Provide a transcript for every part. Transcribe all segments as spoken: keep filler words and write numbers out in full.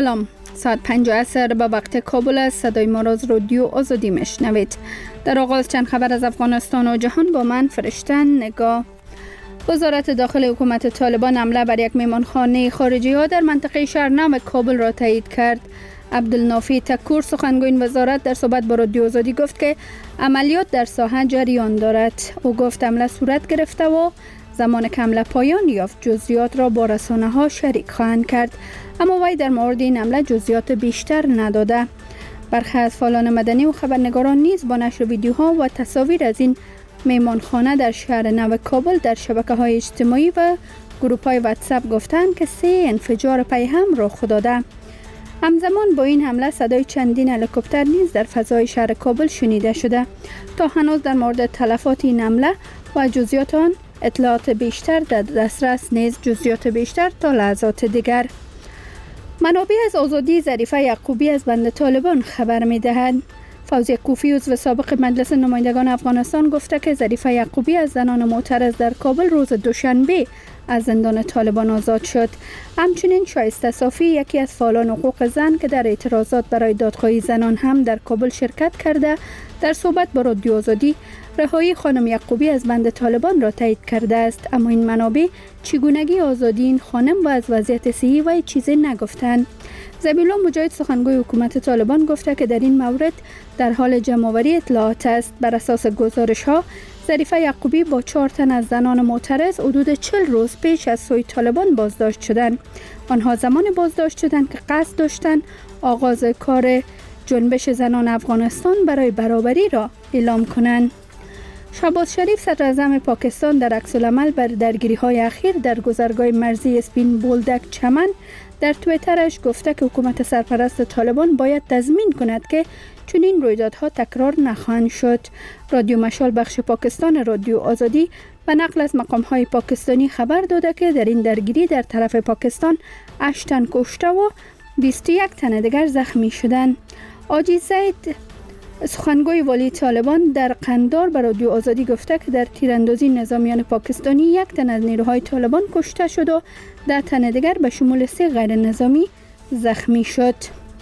سلام، ساعت پنج عصر به وقت کابل است. صدای ما را از رادیو آزادی میشنوید. در آغاز چند خبر از افغانستان و جهان با من فرشته نگاه. وزارت داخل حکومت طالبان حمله بر یک میمانخانه خارجی ها در منطقه شهرنو کابل را تایید کرد. عبدالنافی تکور سخنگوی وزارت در صحبت با رادیو آزادی گفت که عملیات در ساحه جریان دارد. او گفت حمله صورت گرفته و زمان که حمله پایان یافت جزئیات را با رسانه ها شریک خواهند کرد، اما وی در مورد این حمله جزئیات بیشتر نداده. برخی از فعالان مدنی و خبرنگاران نیز با نشر ویدیوها و تصاویر از این میمانخانه در شهر نو کابل در شبکه‌های اجتماعی و گروه‌های واتساپ گفتند که سه انفجار پی هم رخ داده. همزمان با این حمله صدای چندین هلیکوپتر نیز در فضای شهر کابل شنیده شده. تا هنوز در مورد تلفات این حمله و جزئیات آن اطلاعات بیشتر در دسترس نیست. جزئیات بیشتر تا لحظات دیگر. منابع از آزادی ظریفه یعقوبی از بند طالبان خبر می‌دهند. فوزیه کوفی عضو سابق مجلس نمایندگان افغانستان گفته که ظریفه یعقوبی از زنان معترض در کابل روز دوشنبه از زندان طالبان آزاد شد. همچنین شایسته صافی یکی از فعالان حقوق زن که در اعتراضات برای دادخواهی زنان هم در کابل شرکت کرده در صحبت با رادیو آزادی رهایی خانم یعقوبی از بند طالبان را تایید کرده است، اما این منابع چگونگی آزادی این خانم و از وضعیت صحی و چیزی نگفتند. ذبیحالله مجاهد سخنگوی حکومت طالبان گفته که در این مورد در حال جمع‌آوری اطلاعات است. بر اساس گزارش ها ظریفه یعقوبی با چهار تن از زنان معترض حدود چهل روز پیش از سوی طالبان بازداشت شدند. آنها زمان بازداشت شدند که قصد داشتند آغاز کار جنبش زنان افغانستان برای برابری را اعلام کنند. شهباز شریف صدر اعظم پاکستان در عکس‌العمل بر درگیری‌های اخیر در گذرگاه مرزی اسپین بولدک چمن در توییترش گفته که حکومت سرپرست طالبان باید تضمین کند که چنین رویدادها تکرار نخواهند شد. رادیو مشال بخش پاکستان رادیو آزادی به نقل از مقام‌های پاکستانی خبر داده که در این درگیری در طرف پاکستان هشت تن کشته و بیست و یک تن دیگر زخمی شدند. آجی زید سخنگوی والی طالبان در قندار به رادیو آزادی گفته که در تیراندازی نظامیان پاکستانی یک تن از نیروهای طالبان کشته شد و ده تن دیگر به شمول سه غیر نظامی زخمی شد.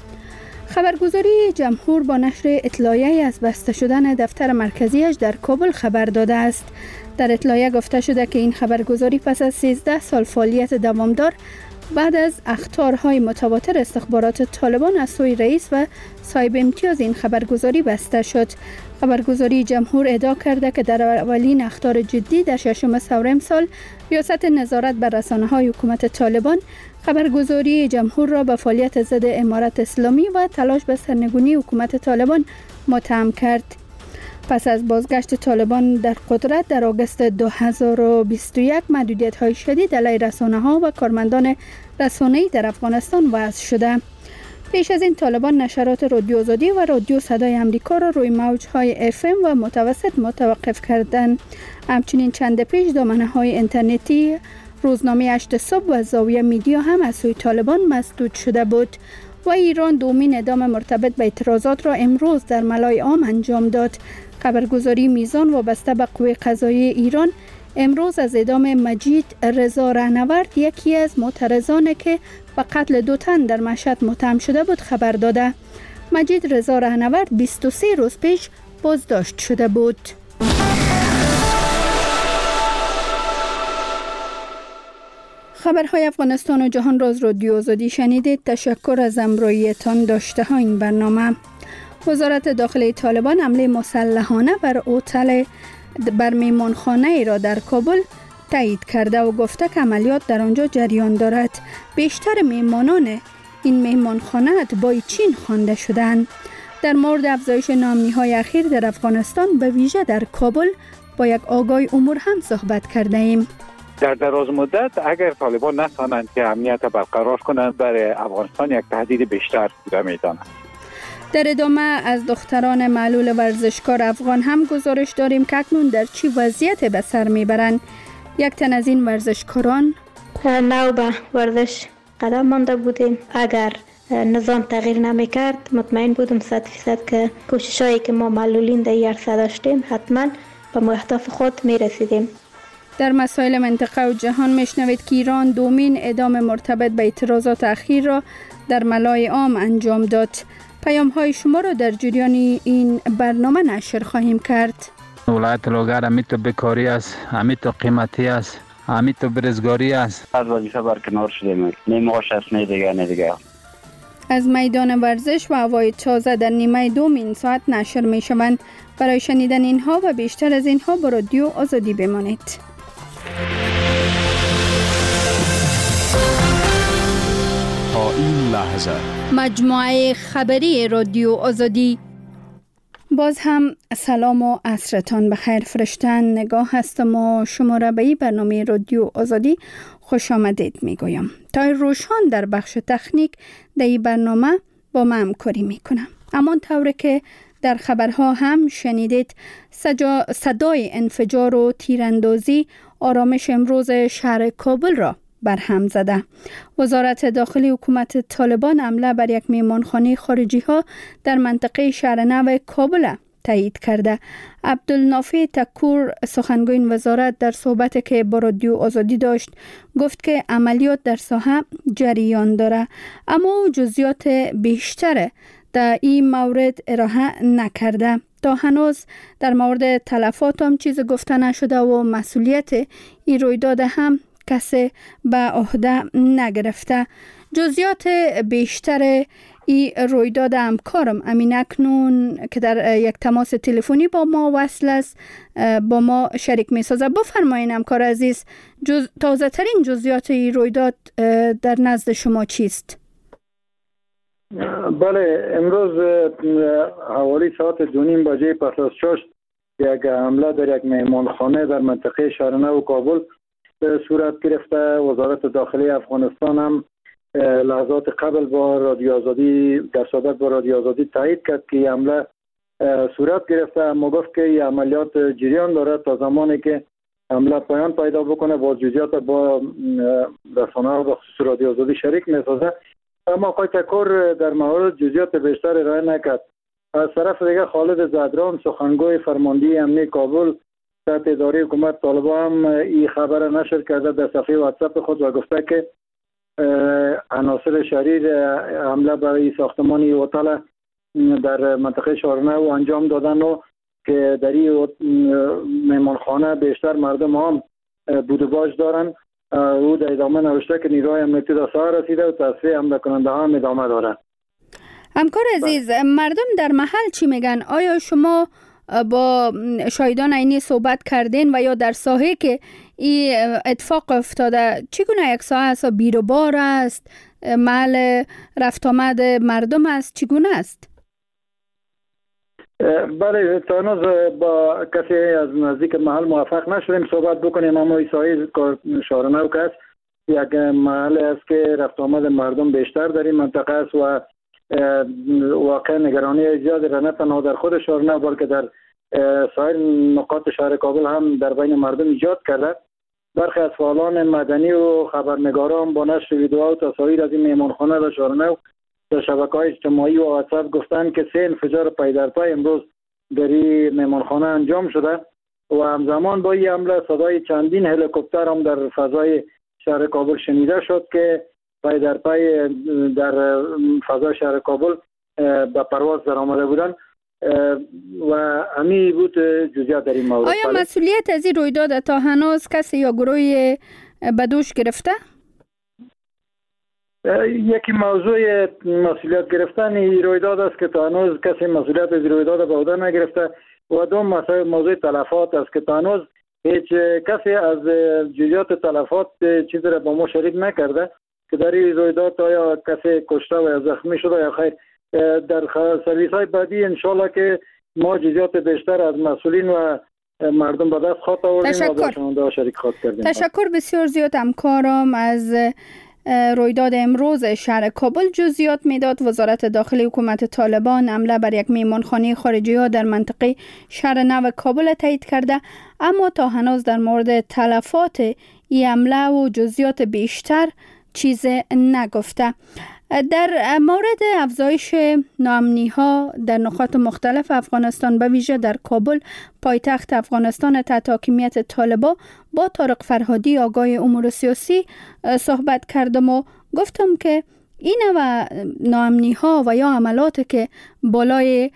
خبرگزاری جمهور با نشر اطلاعیه از بسته شدن دفتر مرکزیش در کابل خبر داده است. در اطلاعیه گفته شده که این خبرگزاری پس از سیزده سال فعالیت دوامدار بعد از اخطارهای متواتر استخبارات طالبان از سوی رئیس و صاحب امتیاز این خبرگزاری بسته شد. خبرگزاری جمهور ادعا کرده که در اولین اخطار جدی در ششم سور امسال ریاست نظارت بر رسانه‌های حکومت طالبان خبرگزاری جمهور را به فعالیت ضد امارت اسلامی و تلاش به سرنگونی حکومت طالبان متهم کرد. پس از بازگشت طالبان در قدرت در آگوست دو هزار و بیست و یک محدودیت‌های شدید علیه رسانه‌ها و کارمندان رسانه‌ای در افغانستان وضع شده. پیش از این طالبان نشرات رادیو آزادی و رادیو صدای امریکا را روی موج‌های اف ام و متوسط متوقف کردند. همچنین چند پیش دامنه‌های اینترنتی روزنامه هشت صبح و زاویه میدیا هم از سوی طالبان مسدود شده بود و ایران دومین اعدام مرتبط به اعتراضات را امروز در ملای عام انجام داد. خبرگزاری میزان وابسته به قوه قضاییه ایران امروز از اعدام مجید رضا رهنورد یکی از معترضان که به قتل دو تن در مشهد متهم شده بود خبر داده. مجید رضا رهنورد بیست و سه روز پیش بازداشت شده بود. خبرهای افغانستان و جهان را از رادیو آزادی شنیدید. تشکر از همراهیتان. داشته ها این برنامه. وزارت داخلی طالبان حمله مسلحانه بر هتل بر میمانخانه ای را در کابل تایید کرده و گفته که عملیات در آنجا جریان دارد. بیشتر میمانان این میمانخانه اتباع چین خوانده شدند. در مورد افزایش ناامنی‌های اخیر در افغانستان به ویژه در کابل با یک آگاه امور هم صحبت کرده ایم. در دراز مدت اگر طالبان نتوانند که امنیت برقرار کنند برای افغانستان یک تهدید بیشتر بوده می‌دانند. در ادامه از دختران معلول ورزشکار افغان هم گزارش داریم که اکنون در چی وضعیت به سر میبرند. یک تن از این ورزشکاران نو به ورزش قدم مانده بودیم. اگر نظام تغییر نمیکرد مطمئن بودم صد فیصد که کوششایی که ما معلولین در این عرصه داشتیم حتما به اهداف خود میرسیدیم. در مسائل منطقه و جهان میشنوید که ایران دومین اعدام مرتبط به اعتراضات اخیر را در ملای عام انجام داد. پیام های شما را در جریان این برنامه نشر خواهیم کرد. ولایت لوگر امیتو بکاری است، امیتو قیمتی است، امیتو برزگاری است. از وظیفه برکنار شدیم. نیمه‌اش است، نه دیگه نه دیگه. از میدان ورزش و هوای تازه در نیمه دومین ساعت نشر می شوند. برای شنیدن اینها و بیشتر از اینها با رادیو آزادی بمانید. تا این لحظه مجموعه خبری رادیو آزادی. باز هم سلام و عصرتان بخیر. فرشتن نگاه هستم و شما را به این برنامه رادیو آزادی خوش آمدید می گویم. تا روشان در بخش تکنیک در این برنامه با من همکاری می کنم. اما طوری که در خبرها هم شنیدید، سجا صدای انفجار و تیراندازی آرامش امروز شهر کابل را برهم زده. وزارت داخلی حکومت طالبان حمله بر یک مهمانخانه خارجی ها در منطقه شهر نو کابل تایید کرده. عبدالنافع تکور سخنگوی این وزارت در صحبتی که با رادیو آزادی داشت گفت که عملیات در ساحه جریان داره، اما جزئیات بیشتر در این مورد ارائه نکرده. تا هنوز در مورد تلفات هم چیز گفته نشده و مسئولیت این رویداد هم کسی به عهده نگرفته. جزئیات بیشتر این رویداد همکارم امین اکنون که در یک تماس تلفنی با ما وصل است با ما شریک می سازه. بفرمایید همکار عزیز، جز... تازه ترین جزئیات این رویداد در نزد شما چیست؟ بله، امروز حوالی ساعت دو نیم بجه پس از شش یک حمله در یک مهمانخانه در منطقه شهرنو کابل صورت گرفته. وزارت داخلی افغانستان هم لحظات قبل با رادیو آزادی در صحبت با رادیو آزادی تایید کرد که این حمله صورت گرفته، اما گفت که این عملیات جریان داره تا زمانی که حمله پایان پیدا بکنه با جزئیات با رسانه‌ها و خصوص رادیو آزادی شریک می‌سازه. اما آقای تکور در مورد جزئیات بیشتر ارائه نکرد. از طرف دیگه خالد زهدران سخنگوی فرماندهی امنیه کابل تحت اداره حکومت طالبان هم این خبر نشر کرده در صفحه واتساپ خود و گفته که عناصر شریر حمله برای ساختمان هتل در منطقه شهرنو انجام دادن و که در این مهمانخانه بیشتر مردم هم بود و باش دارن. او در ادامه نوشته که نیروهای امنیتی در ساحه رسیده و تصفیه حمله کننده ها هم ادامه داره. همکار عزیز، مردم در محل چی میگن؟ آیا شما با شاهدان عینی صحبت کردین و یا در ساحه که این اتفاق افتاده چگونه یک ساحه است؟ بیروبار است؟ محل رفت آمد مردم است؟ چگونه است؟ بله، تا هنوز با کسی از نزدیک محل موفق نشدیم صحبت بکنیم، اما این ساحه شهرنو که است یک محل است که رفت آمد مردم بیشتر در این منطقه است و واقعا نگرانی زیادی را نه تنها در خود شهرنو بلکه در سایر نقاط شهر کابل هم در بین مردم ایجاد کرده. برخی از فعالان مدنی و خبرنگاران با نشر ویدئوها و تصاویر از این مهمانخانه در شهرنو در شبکه‌های اجتماعی و واتساپ گفتند که سه انفجار پای در پای امروز در این مهمانخانه انجام شده و همزمان با این حمله صدای چندین هلیکوپتر هم در فضای شهر کابل شنیده شد که پای در پای در فضای شهر کابل به پرواز در آمده بودند و همی بود جزئیات در این مورد. آیا مسئولیت از این رویداد تا هنوز کسی یا گروهی به دوش گرفته؟ یکی موضوع مسئولیت گرفتن این رویداد است که تا هنوز کسی مسئولیت از رویداد به عهده نگرفته و دوم موضوع تلفات است که تا هنوز هیچ کسی از جزئیات تلفات چیزی را با ما شریک نکرده که در این رویداد آیا کسی کشته و یا زخمی شده یا خیر. در سرویس های بعدی انشالله که ما جزئیات بیشتر از مسئولین و مردم به دست خواهد آوردیم و با شنونده شریک خواهد کردیم. تشکر بسیار زیاد همکارم. از رویداد امروز شهر کابل جزئیات میداد. وزارت داخلی حکومت طالبان حمله بر یک مهمانخانه خارجی ها در منطقه شهر نو کابل تایید کرده، اما تا هنوز در مورد تلفات این حمله و جزئیات بیشتر چیز نگفته. در مورد افزایش ناامنی ها در نقاط مختلف افغانستان، به ویژه در کابل پایتخت افغانستان تحت حاکمیت طالبان، با طارق فرهادی آگاه امور سیاسی صحبت کردم و گفتم که این و ناامنی ها و یا عملات که بالای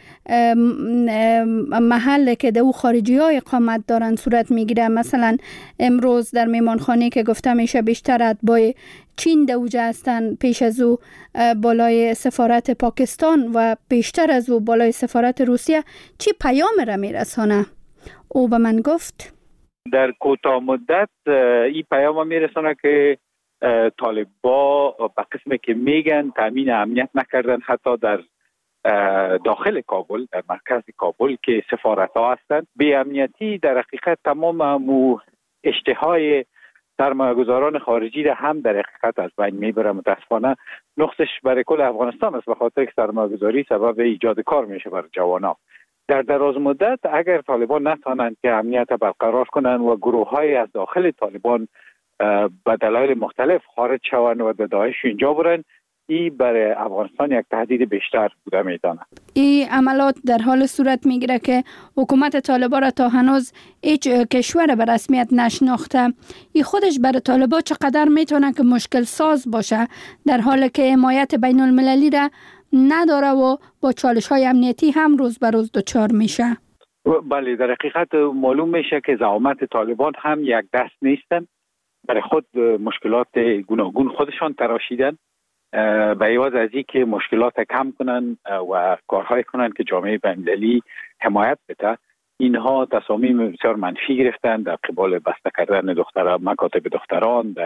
محل که دو خارجی ها اقامت دارن صورت میگیره، مثلا امروز در میمانخانه که گفته میشه بیشتر اتباع چین دوجه هستن، پیش از او بالای سفارت پاکستان و بیشتر از او بالای سفارت روسیه، چی پیام را میرسانه؟ او به من گفت در کوتاه مدت این پیام میرسانه که طالبا به قسمی که میگن تامین امنیت نکردن، حتی در داخل کابل، در مرکز کابل که سفارت ها هستند، بی امنیتی در حقیقت تمام مو اشتهای سرمایه‌گذاران خارجی را هم در حقیقت از بین میبره. متاسفانه نقصش برای کل افغانستان است، به خاطر که سرمایه‌گذاری سبب ایجاد کار میشه برای جوانان. در دراز مدت اگر طالبان نتوانند که امنیت برقرار کنند و گروه‌های از داخل طالبان به دلایل مختلف خارج شوند و به داعش اینجا برن، این برای افغانستان یک تهدید بیشتر بوده میدانه. این عملات در حال صورت میگیره که حکومت طالبان را تا هنوز هیچ کشور به رسمیت نشناخته. این خودش برای طالبان چقدر میتونه که مشکل ساز باشه، در حالی که حمایت بین المللی را نداره و با چالش های امنیتی هم روز به روز دچار میشه. بله، در حقیقت معلوم میشه که زعامت طالبان هم یک دست نیستن، برای خود مشکلات گوناگون خودشان تراشیدن به عوض از این که مشکلات کم کنن و کارهای کنن که جامعه بین‌المللی حمایت بده. اینها تصامیم بسیار منفی گرفتن در قبال بسته کردن دختران، مکاتب دختران، در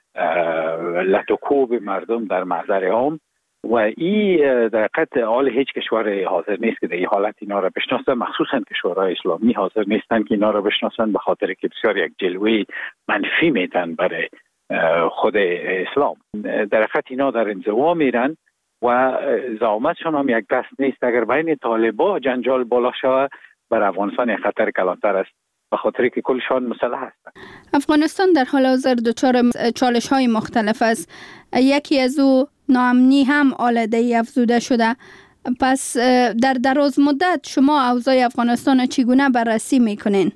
لطوکوب مردم در محضر عام، و این در حقیقت حال هیچ کشور حاضر نیست که در این حالت اینا را بشناسن، مخصوصا کشورهای اسلامی حاضر نیستن که اینا را بشناسن، به خاطر که بسیار یک جلوه منفی میدن برای خود اسلام. در حقیقت اینا در انزوا میرن و زعامتشان هم یک دست نیست. اگر بین طالبان جنجال بالا شود، بر افغانستان خطر کلانتر است، به خاطر که کلشان مسلح هستند. افغانستان در حال حاضر دچار چالش های مختلف است. یکی از او ناامنی هم آلوده افزوده شده. پس در دراز مدت شما اوضاع افغانستان چگونه بررسی میکنین؟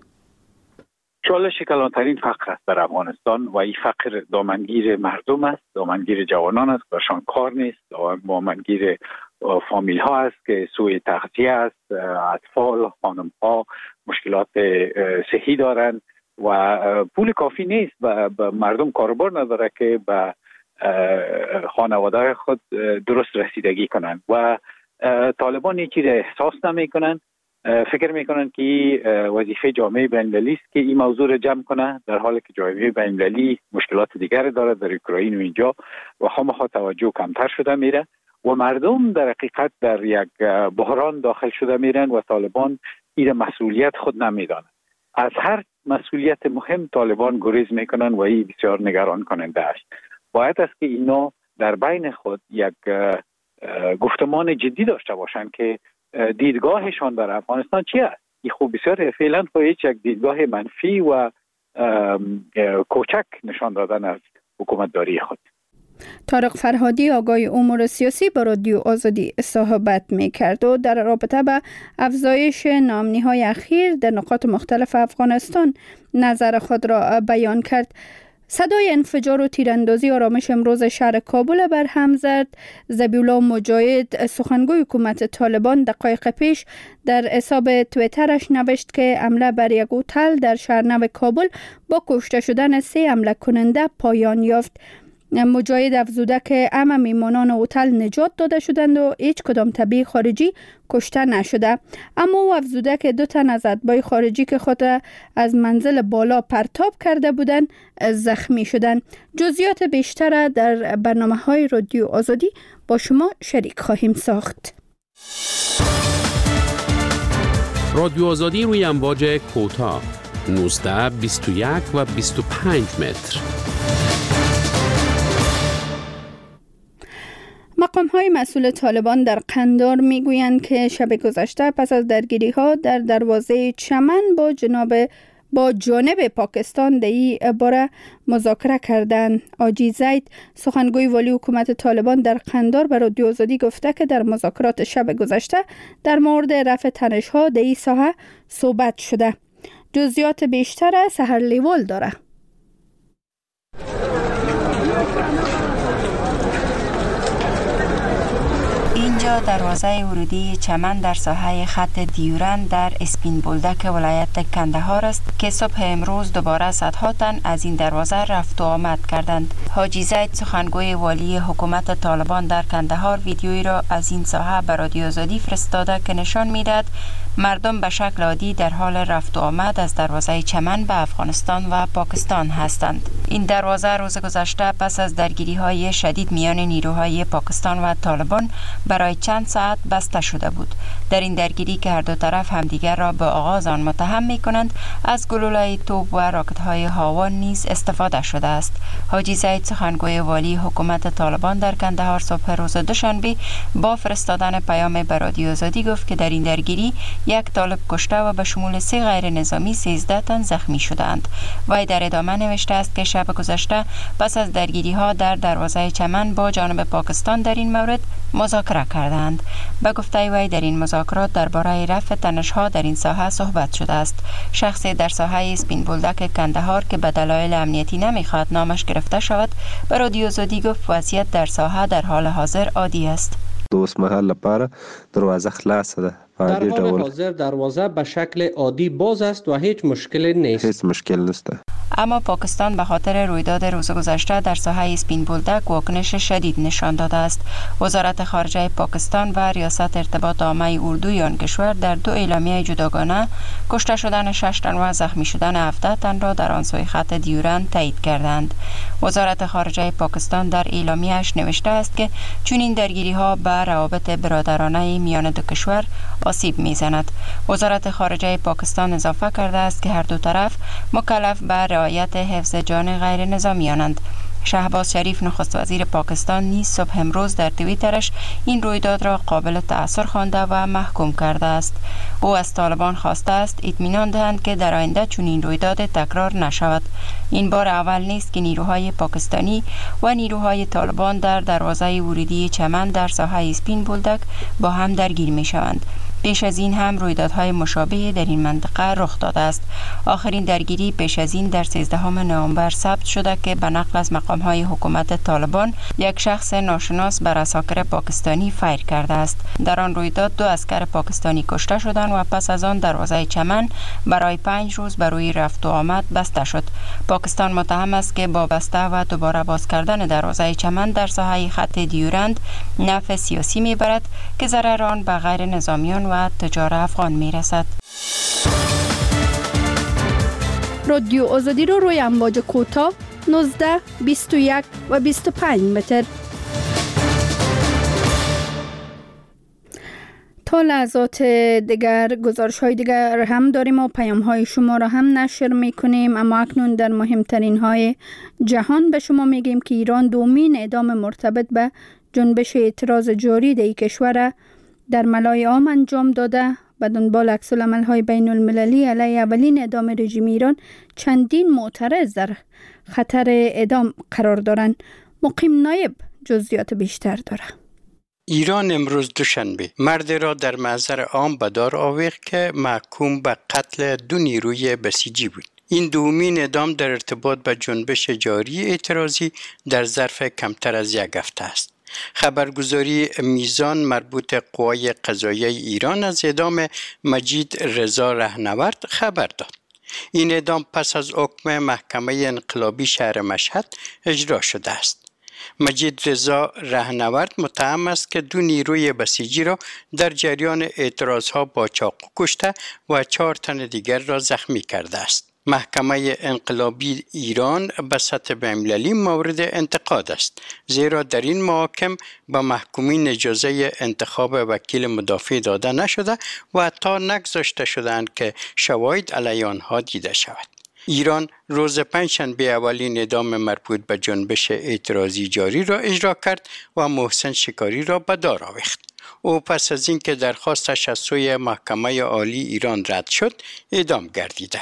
چالش کلانترین فقر است در افغانستان و این فقر دامنگیر مردم است، دامنگیر جوانان است، برشان کار نیست، دامنگیر فامیل ها است که سوء تغذیه است، اطفال، خانم ها مشکلات صحی دارند و پول کافی نیست و مردم کاربار نداره که به خانواده خود درست رسیدگی کنند و طالبان این چیز احساس نمی کنند. فکر میکنن که وظیفه جامعه بین‌المللی است که این موضوع را جمع کنه، در حالی که جامعه بین‌المللی مشکلات دیگر داره در اوکراین و اینجا و خامخا توجه کمتر شده میره و مردم در حقیقت در یک بحران داخل شده میرن و طالبان این مسئولیت خود نمیدانند. از هر مسئولیت مهم طالبان گریز میکنن و این بسیار نگران کننده است. باید است که اینا در بین خود یک گفتمان جدی داشته باشند که دیدگاهشان در افغانستان چی است. این خوب بسیار فعلا خود یک دیدگاه منفی و کوچک نشان دادن از حکومت داری خود. طارق فرهادی آگاه امور سیاسی با رادیو آزادی صحبت می‌کرد و در رابطه با افزایش ناامنی‌های اخیر در نقاط مختلف افغانستان نظر خود را بیان کرد. صدای انفجار و تیراندازی آرامش امروز شهر کابل بر هم زد. ذبیح‌الله مجاهد سخنگوی حکومت طالبان دقایق پیش در حساب توییترش نوشت که حمله بر یک هتل در شهرنو کابل با کشته شدن سه حمله کننده پایان یافت. مجاهد افزوده که همه میمانان هتل نجات داده شدند و هیچ کدام تبعیض خارجی کشته نشده، اما او افزوده که دو تن از اتباع خارجی که خود از منزل بالا پرتاب کرده بودند زخمی شدند. جزئیات بیشتر در برنامه‌های رادیو آزادی با شما شریک خواهیم ساخت. رادیو آزادی روی امواج کوتاه نوزده، بیست و یک و بیست و پنج متر. مقام‌های مسئول طالبان در قندار میگویند که شب گذشته پس از درگیری‌ها در دروازه چمن با جناب با جانب پاکستان در این باره مذاکره کردند. حاجی زید سخنگوی والی حکومت طالبان در قندار به رادیو آزادی گفته که در مذاکرات شب گذشته در مورد رفع تنش‌ها در این ساحه صحبت شده. جزئیات بیشتر سحر لیوال داره. اینجا دروازه ورودی چمن در ساحه خط دیورند در اسپین بولدک ولایت کندهار است که صبح امروز دوباره صدها تن از این دروازه رفت و آمد کردند. حاجی زید سخنگوی والی حکومت طالبان در کندهار ویدیویی را از این ساحه به رادیو آزادی فرستاده که نشان می‌دهد مردم به شکل عادی در حال رفت و آمد از دروازه چمن به افغانستان و پاکستان هستند. این دروازه روز گذشته پس از درگیری‌های شدید میان نیروهای پاکستان و طالبان برای چند ساعت بسته شده بود. در این درگیری که هر دو طرف همدیگر را به آغاز آن متهم می‌کنند، از گلوله‌های توپ و راکت‌های هاون نیز استفاده شده است. حاجی زید سخنگوی والی حکومت طالبان در کندهار صبح روز دوشنبه با فرستادن پیام به رادیو آزادی گفت که در این درگیری یک طالب کشته و به شمول سه غیر نظامی سیزده تن زخمی شدند. وی در ادامه نوشته است که شب گذشته پس از درگیری ها در دروازه چمن با جانب پاکستان در این مورد مذاکره کردند. به گفته وی در این مذاکرات درباره رفع تنش‌ها در این ساحه صحبت شده است. شخصی در ساحه اسپین بولدک کندهار که به دلایل امنیتی نمیخواد نامش گرفته شود به رادیو آزادی گفت وضعیت در ساحه در حال حاضر عادی است. دوست محل لپاره دروازه خلاصه ده. در حال حاضر دروازه به شکل عادی باز است و هیچ مشکلی نیست. هیچ مشکل نیست. اما پاکستان به خاطر رویداد روز گذشته در ساحه اسپین بولدک واکنش شدید نشان داده است. وزارت خارجه پاکستان و ریاست ارتباط عامه اردوی آن کشور در دو اعلامیه جداگانه کشته شدن شش تن و زخمی شدن هفده تن را در آن سوی خط دیورند تایید کردند. وزارت خارجه پاکستان در اعلامیه‌اش نوشته است که چنین درگیری‌ها به روابط برادرانه میان دو کشور آسیب می‌زند. وزارت خارجه پاکستان اضافه کرده است که هر دو طرف مکلف به رعایت حفظ جان غیر نظامیانند. شهباز شریف نخست وزیر پاکستان نیز صبح امروز در توییترش این رویداد را قابل تأثیر خوانده و محکوم کرده است. او از طالبان خواسته است اطمینان دهند که در آینده چنین رویداد تکرار نشود. این بار اول نیست که نیروهای پاکستانی و نیروهای طالبان در دروازه ورودی چمن در ساحه اسپین بولدک با هم درگیر می شوند. پیش از این هم رویدادهای مشابه در این منطقه رخ داده است. آخرین درگیری پیش از این در سیزدهم نوامبر ثبت شده که به نقل از مقام‌های حکومت طالبان یک شخص ناشناس بر اساکر پاکستانی فیر کرده است. در آن رویداد دو عسکر پاکستانی کشته شدند و پس از آن دروازه چمن برای پنج روز بر روی رفت و آمد بسته شد. پاکستان متهم است که با بسته و دوباره باز کردن دروازه چمن در ساحه خط دیورند نفع سیاسی میبرد که ضرر آن به غیر نظامیان و تجار افغان میرسد. رادیو آزادی رو روی امواج کوتاه نوزده، بیست و یک و بیست و پنج متر. تا لحظات دیگر گزارش های دیگر هم داریم و پیام های شما را هم نشر میکنیم. اما اکنون در مهمترین های جهان به شما میگیم که ایران دومین اعدام مرتبط به جنبش اعتراض جاری در کشور در ملای عام انجام داده. به دنبال عکس‌العمل های بین المللی علیه اولین اعدام رژیم ایران چندین معترض در خطر اعدام قرار دارند. مقیم نایب جزئیات بیشتر داره. ایران امروز دوشنبه مرد را در محضر عام به دار آورد که محکوم به قتل دو نیروی بسیجی بود. این دومین اعدام در ارتباط به جنبش جاری اعتراضی در ظرف کمتر از یک هفته است. خبرگزاری میزان مربوط قوای قضاییه ایران از اعدام مجید رضا رهنورد خبر داد. این اعدام پس از حکم محکمه انقلابی شهر مشهد اجرا شده است. مجید رضا رهنورد متهم است که دو نیروی بسیجی را در جریان اعتراضها با چاقو کشته و چهار تن دیگر را زخمی کرده است. محکمه انقلابی ایران به سطح بین‌المللی مورد انتقاد است، زیرا در این محاکم به محکومین اجازه انتخاب وکیل مدافع داده نشده و حتی نگذاشته شدند که شواهد علیه آنها دیده شود. ایران روز پنجشنبه اولین اعدام مربوط به جنبش اعتراضی جاری را اجرا کرد و محسن شکاری را به دار آورد. او پس از اینکه درخواستش از سوی محکمه عالی ایران رد شد، اعدام گردیده.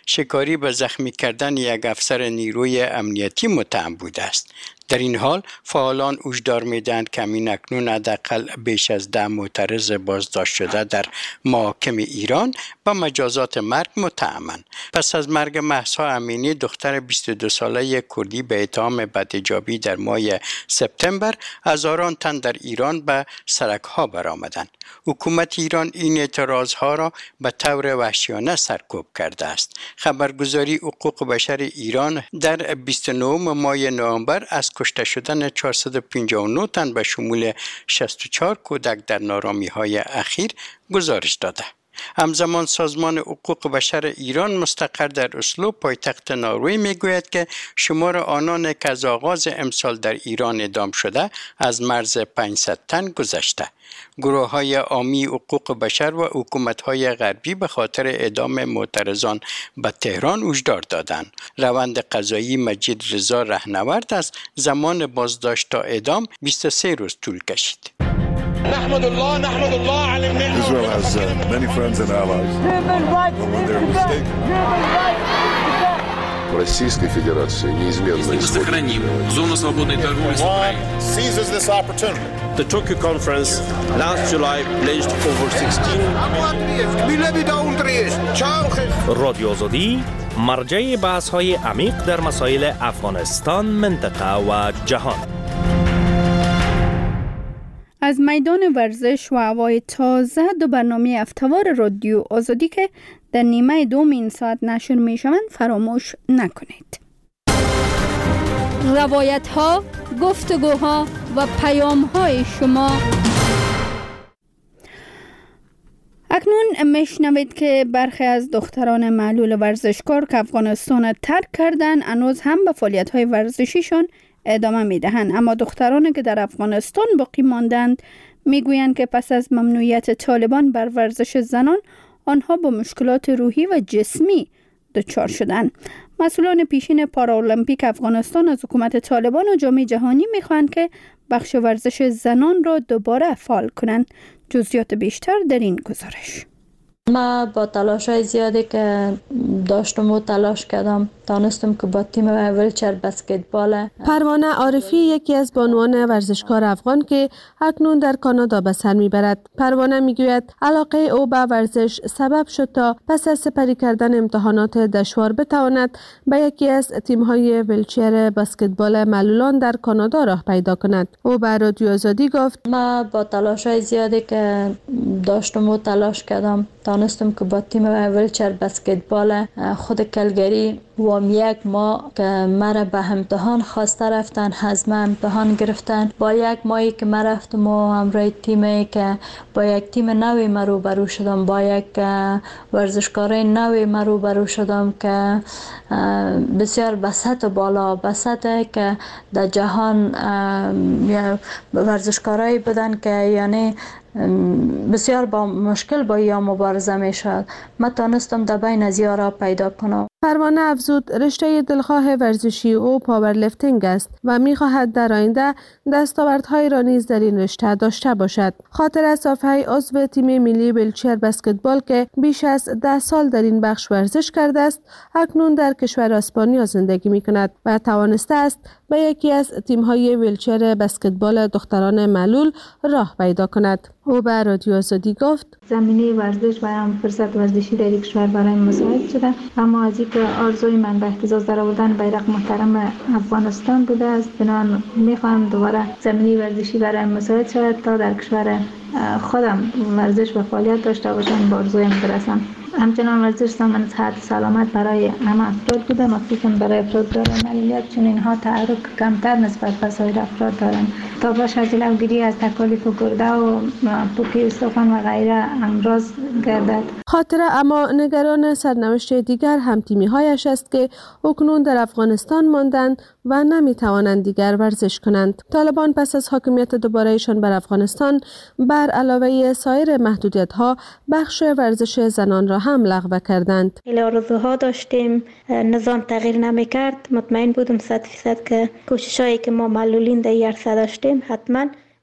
شکاری به زخمی کردن یک افسر نیروی امنیتی متهم بوده است. در این حال فعالان هشدار می‌دهند که همین اکنون حداقل بیش از ده معترض بازداشت شده در محاکم ایران با مجازات مرگ متهمند. پس از مرگ مهسا امینی دختر بیست و دو ساله کردی به اتهام بدحجابی در ماه سپتامبر، هزاران تن در ایران به سرک‌ها برآمدند. حکومت ایران این اعتراضها را به طور وحشیانه سرکوب کرده است. خبرگزاری حقوق بشر ایران در بیست و نهم ماه نوامبر از کشته شدن چهارصد و پنجاه و نه تن به شمول شصت و چهار کودک در نارامی‌های اخیر گزارش داده. همزمان سازمان حقوق بشر ایران مستقر در اسلو پایتخت نروژ میگوید که شمار آنان که از آغاز امسال در ایران اعدام شده از مرز پانصد تن گذشته. گروه‌های عامی حقوق بشر و حکومت‌های غربی به خاطر اعدام معترضان به تهران هشدار دادند. روند قضایی مجید رضا رهنورد از زمان بازداشت تا اعدام بیست و سه روز طول کشید. نحمد الله نحمد الله على المنة. Israel has uh, many friends and allies. When they're mistaken. Российской Федерации неизменно сохраним зону свободной торговли с Украиной. Seizes this opportunity. The Tokyo conference last July pledged over sixteen. رادیو آزادی مرجع بحث‌های عمیق در مسائل افغانستان، منطقه و جهان. از میدان ورزش و هوای تازه دو برنامه هفته‌وار رادیو آزادی که در نیمه دوم این ساعت نشر می شوند فراموش نکنید. روایت ها، گفتگوها و پیام های شما. اکنون میشنوید که برخی از دختران معلول ورزشکار که افغانستان ترک کردن هنوز هم به فعالیت های ورزشیشون ادامه میدهند، اما دخترانی که در افغانستان باقی ماندند میگویند که پس از ممنوعیت طالبان بر ورزش زنان آنها با مشکلات روحی و جسمی دچار شدند. مسئولان پیشین پارالمپیک افغانستان از حکومت طالبان و جامعه جهانی میخواهند که بخش ورزش زنان را دوباره فعال کنند. جزئیات بیشتر در این گزارش. ما با تلاش های زیادی که داشتم و تلاش کردم تانستم که با تیم ویلچر بسکتبال. پروانه عارفی یکی از بانوان ورزشکار افغان که اکنون در کانادا به سر میبرد. پروانه میگوید علاقه او به ورزش سبب شد تا پس از سپری کردن امتحانات دشوار بتواند به یکی از تیم‌های ویلچر بسکتبال معلولان در کانادا راه پیدا کند. او به رادیو آزادی گفت ما با تلاش های زیادی که داشتم و تلاش کردم تانستم که با تیم ویلچر بسکتبال خود کلگری و یک ماه که مرا به امتحان خواسته رفتن، حزم امتحان گرفتن. با یک ماهی که من رفتم و همراه تیمی که با یک تیم نوی من روبرو شدم، با یک ورزشکارای نوی من روبرو شدم که بسیار به سطح بالا، به سطح که در جهان ورزشکارایی بودن که یعنی بسیار با مشکل با یا مبارزه می شد. من تانستم در بین از یارا پیدا کنم. پروانه افزود رشته دلخواه ورزشی او پاورلیفتینگ است و می خواهد در آینده دستاوردهای را نیز در این رشته داشته باشد. خاطر صافی عضو تیم ملی ویلچر بسکتبال که بیش از ده سال در این بخش ورزش کرده است، اکنون در کشور اسپانیا زندگی می کند و توانسته است به یکی از تیم‌های ویلچر بسکتبال دختران معلول راه پیدا کند. او به رادیو آزادی گفت زمینه ورزش و هم فرصت ورزشی در یک کشور برای مساعد شده، اما از اینکه آرزوی من به اهتزاز درآوردن بیرق محترم افغانستان بوده است، بنابراین میخواهم دوباره زمینه ورزشی برای مساعد شود تا در کشور خودم ورزش و فعالیت داشته باشم، به آرزویم برسم. همچنان ورزش ضمن صحت و سلامت برای همه افراد بوده، مخصوصا برای افراد دارای معلولیت، چون اینها تحرک کمتر نسبت به سایر افراد دارند تا باشه جلوگیری از تکالیف گرده و پوکی استخوان و غیره امراض گردد. خاطره اما نگران سرنوشت دیگر هم تیمی هایش است که اکنون در افغانستان ماندند و نمی توانند دیگر ورزش کنند. طالبان پس از حاکمیت دوبارهشان بر افغانستان بر علاوه سایر محدودیت ها بخش ورزش زنان را هم لغو کردند. آرزوها داشتیم، نظام تغییر نمی کرد. مطمئن بودم صد فیصد که کوششایی که ما معلولین در عرصه داشتیم حتما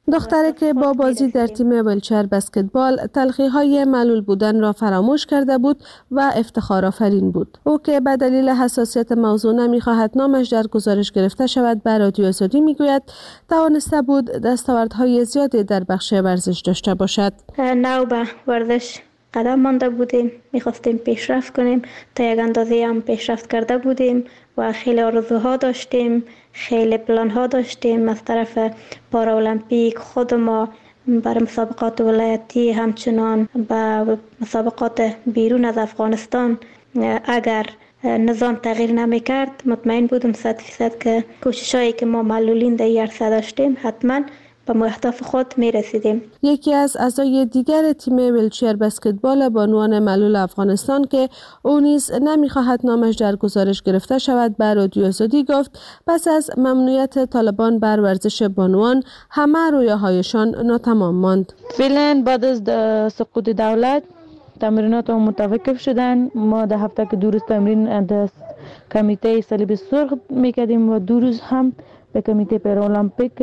دختری که با بازی در تیم ویلچر بسکتبال تلخی‌های معلول بودن را فراموش کرده بود و افتخار آفرین بود. او که به دلیل حساسیت موضوع نمی‌خواهد نامش در گزارش گرفته شود به رادیو آزادی میگوید توانسته بود دستاوردهای زیادی در بخش ورزش داشته باشد. نو به ورزش قدم مانده بودیم، میخواستیم پیشرفت کنیم، تا یک اندازه هم پیشرفت کرده بودیم و خیلی آرزوها داشتیم، خیلی پلان ها داشتیم از طرف پارالمپیک خود ما برای مسابقات ولایتی، همچنان به مسابقات بیرون از افغانستان. اگر نظام تغییر نمی کرد مطمئن بودم صد فیصد که کوششایی که ما معلولین در این عرصه داشتیم حتما به اهداف خود می رسیدیم. یکی از اعضای دیگر تیم ویلچر بسکتبال بانوان معلول افغانستان که او نیز نمی‌خواهد نامش در گزارش گرفته شود به رادیو آزادی گفت پس از ممنوعیت طالبان بر ورزش بانوان همه رویاهایشان ناتمام ماند. فعلا بعد از سقوط دولت تمرینات ما متوقف شدن. ما در هفته که دو روز تمرین در کمیته صلیب سرخ میکردیم و دو روز هم به کمیته پارالمپیک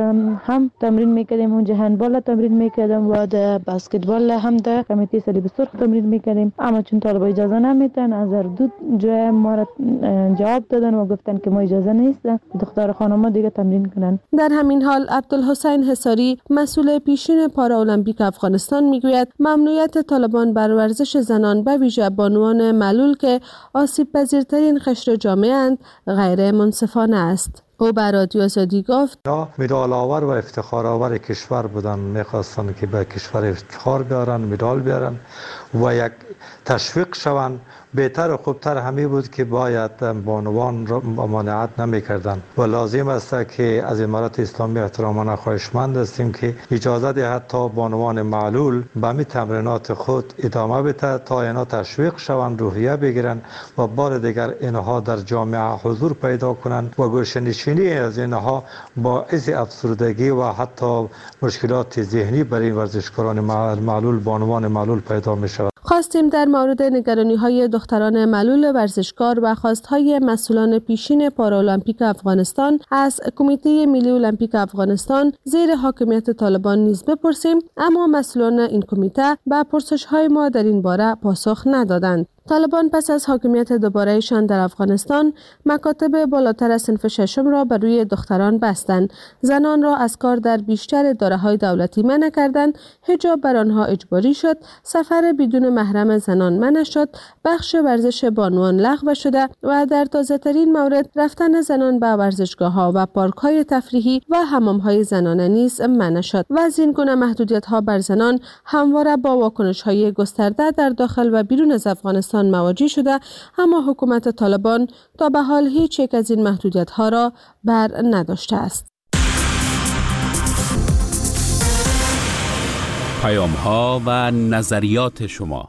هم تمرین میکردیم. اونجا هندبال تمرین میکردیم و در بسکتبال هم در کمیته صلیب سرخ تمرین میکردیم. اما چون طالب اجازه نمیدن از هر دو جای ما را جواب دادن و گفتن که ما اجازه نیست دختر خانم دیگه تمرین کنن. در همین حال عبدالحسین حصاری مسئول پیشین پارالمپیک افغانستان میگوید ممنوعیت طالبان بر ورزش زنان به ویژه بانوان معلول که آسیب پذیرترین قشر جامعه اند غیر منصفانه است. او بر رادیو آزادی گفت مدال آور و افتخار آور کشور بودن، میخواستن که به کشور افتخار بیارن، مدال بیارن و یک تشویق شوند. بهتر و خوبتر همی بود که باید بانوان را ممانعت نمیکردن و لازم است که از امارت اسلامی احترامانه خواهشمند هستیم که اجازه دهد تا بانوان معلول به می تمرینات خود ادامه بده تا اینا تشویق شوند، روحیه بگیرن و بار دیگر اینها در جامعه حضور پیدا کنند و گوشه‌نشینی از اینها باعث افسردگی و حتی مشکلات ذهنی برای ورزشکاران معلول بانوان معلول پیدا می شود. خواستیم در مورد نگرانی‌های دختران معلول ورزشکار و خواستهای مسئولان پیشین پارالمپیک افغانستان از کمیته ملی المپیک افغانستان زیر حاکمیت طالبان نیز بپرسیم، اما مسئولان این کمیته به پرسش‌های ما در این باره پاسخ ندادند. طالبان پس از حاکمیت دوباره‌شان در افغانستان مکاتب بالاتر از صنف ششم را بر روی دختران بستند، زنان را از کار در بیشتر اداره‌های دولتی منع کردند، حجاب بر آنها اجباری شد، سفر بدون محرم زنان منع شد، بخش ورزش بانوان لغو شده و در تازه‌ترین مورد رفتن زنان به ورزشگاه‌ها و پارک‌های تفریحی و حمام‌های زنانه نیز منع شد و از این گونه محدودیت‌ها بر زنان همواره با واکنش‌های گسترده در داخل و بیرون از افغانستان مواجه شده، اما حکومت طالبان تا به حال هیچ یک از این محدودیت‌ها را بر نداشته است. پیام‌ها و نظریات شما.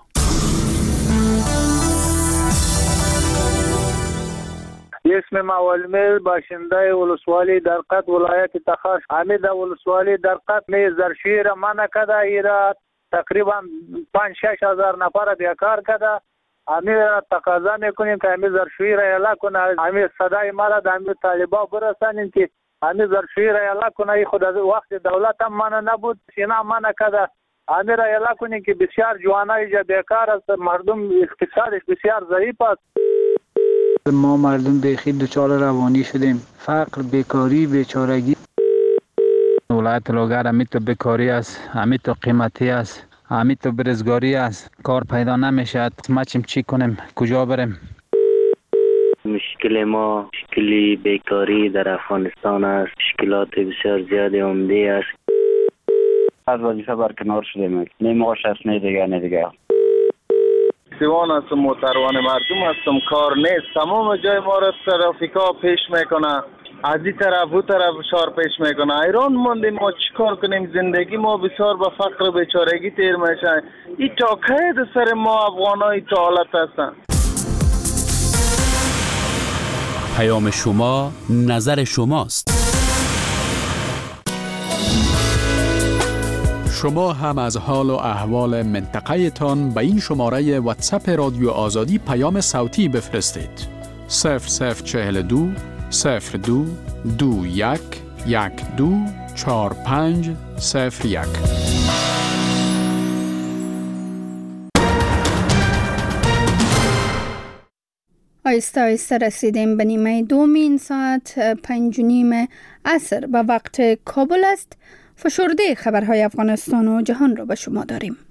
اسم معلمه باشنده ولسوالی درقت ولایت تخار حمید ولسوالی درقت نیز در شیر منع کرده. ایراد تقریبا پنج شش هزار نفر بیکار کرده. همین تقاضا میکنیم که همین زرشویی را اعلا کنه، همین صدای ما را در همین طالبا برسانیم که همین زرشویی را اعلا کنه. خود از وقت دولت هم منع نبود، اینا منع کرده. همین را اعلا کنیم که بسیار جوانای جا بیکار است، مردم اقتصادش بسیار ضعیف است. ما مردم بیخی دچار روانی شدیم، فقر، بیکاری، بیچارگی. ولایت لوگر همین تو بیکاری است، همین تو قیمتی است، همین تو برزگاری است، کار پیدا نمیشد. ما چیم چی کنیم، کجا بریم؟ مشکل ما مشکلی بیکاری در افغانستان است، مشکلات بسیار زیادی عمده است. از وظیفه برکنار شدیم، نمیشه نه دیگه نه دیگه. سیوان هستم، محترمان مردم هستم، کار نیست، تمام جای ما را ترافیکا پیش میکنه، از این طرف و طرف شار پیش میکنه. ایران موندیم، ما چیکار کنیم؟ زندگی ما بسیار به فقر و بیچارگی تیر میشه. این تا که سر ما افغانای تا حالت هستن. پیام شما، نظر شماست. شما هم از حال و احوال منطقه تان به این شماره واتساپ رادیو آزادی پیام صوتی بفرستید. صفر صفر چهل و دو صفر دو دو یک یک دو چهار پنج صفر یک. آیسته آیسته رسیدیم به نیمه دومین ساعت پنج و نیم عصر و وقت کابل است. فشرده خبرهای افغانستان و جهان را به شما داریم.